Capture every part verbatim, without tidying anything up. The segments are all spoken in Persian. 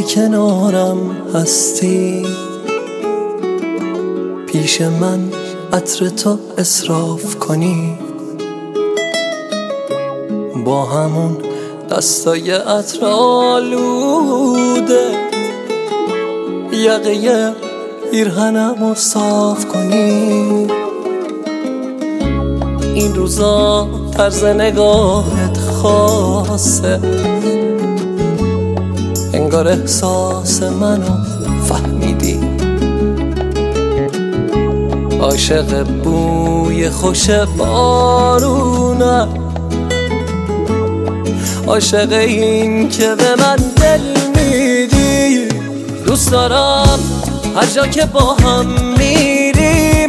کنارم هستی، پیش من عطر تو اصراف کنی، با همون دستای عطر آلوده یقه پیرهنمو صاف کنی. این روزا طرز نگاهت خاصه، انگار احساس منو فهمیدی، عاشق بوی خوش بارونه، عاشق این که به من دل میدی. دوست دارم هر جا که با هم میریم،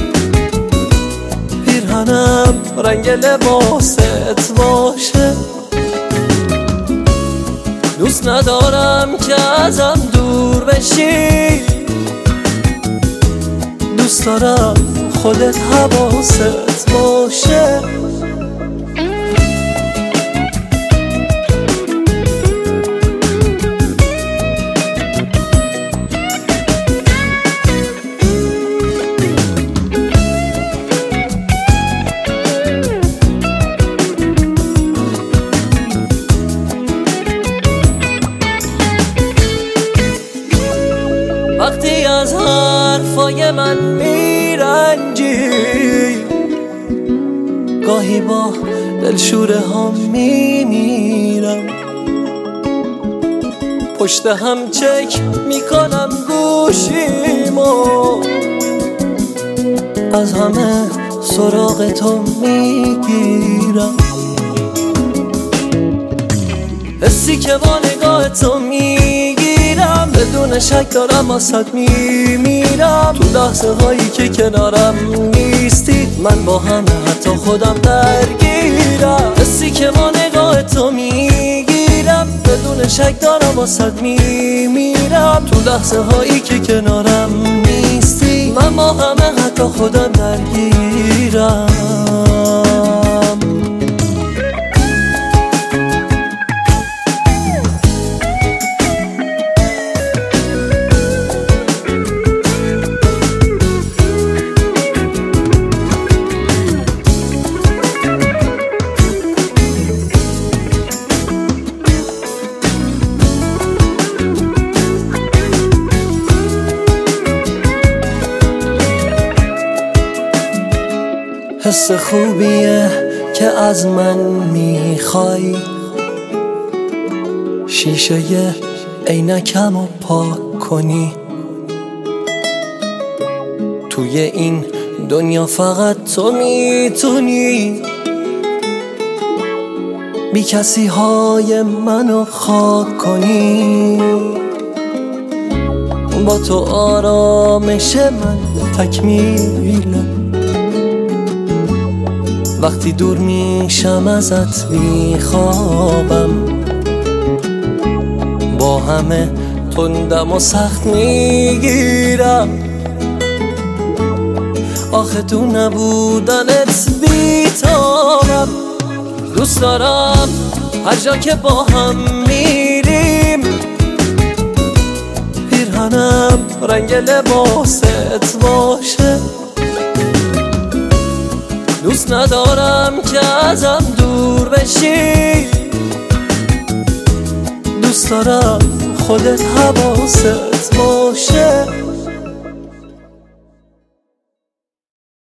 پیرهنم رنگ لباست باشه. دوست ندارم که ازم دور بشی، دوست دارم خودت حواست باشه. وقتی از حرفای من میرنجی، گاهی با دلشوره ها میمیرم، پشت هم چک میکنم گوشیمو، از همه سراغ تو میگیرم. حسی که با نگاه تو میگیرم، بدون شک دارم واسد میمیرم. تو لحظه هایی که کنارم نیستی، من با همه حتی خودم درگیرم. حسی که با نگاه تو میگیرم، بدون شک دارم واسد میمیرم. تو لحظه هایی که کنارم نیستی، من با همه حتی خودم درگیرم. حس خوبیه که از من میخوای، شیشه عینکمو پاک کنی. توی این دنیا فقط تو میتونی بی کسی های منو خاک کنی. با تو آرامش من تکمیله، وقتی دور میشم ازت میخوابم، با همه تندم و سخت میگیرم. آخه تو نبودنت بیتابم. دوست دارم هر جا که با هم میریم، پیرهنم رنگ لباست باشه. دوست ندارم که ازم دور بشی، دوست دارم خودت حواست باشه.